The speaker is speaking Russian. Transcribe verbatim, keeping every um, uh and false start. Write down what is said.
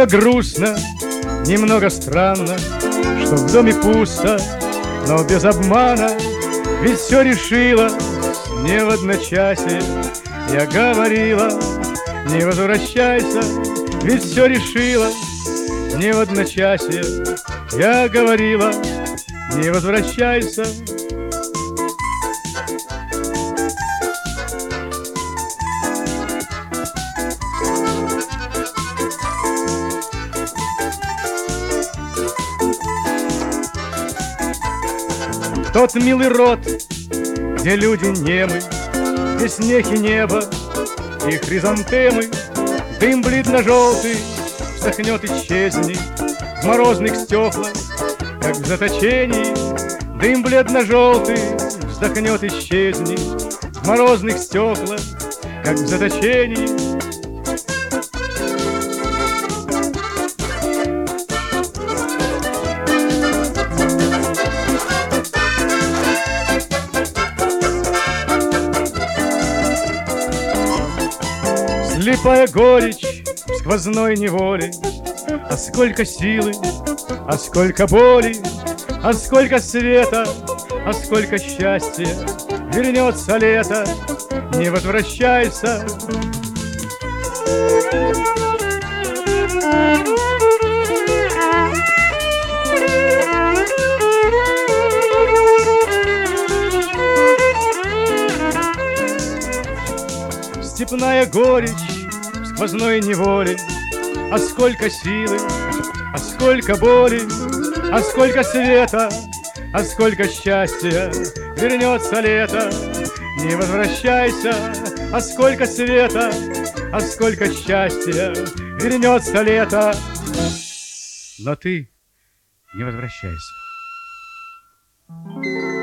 Немного грустно, немного странно, что в доме пусто, но без обмана. Ведь все решила не в одночасье. Я говорила, не возвращайся, ведь все решила не в одночасье. Я говорила, не возвращайся. Тот милый рот, где люди немы, где снег и небо, и хризантемы, дым бледно-желтый вздохнет, исчезнет в морозных стеклах, как в заточении. Дым бледно-желтый вздохнет, исчезнет в морозных стеклах, как в заточении. Слепая горечь в сквозной неволе, а сколько силы, а сколько боли, а сколько света, а сколько счастья. Вернется лето, не возвращайся. Степная горечь в сквозной неволе, а сколько силы, а сколько боли, а сколько света, а сколько счастья. Вернется лето, не возвращайся. А сколько света, а сколько счастья. Вернется лето, но ты не возвращайся.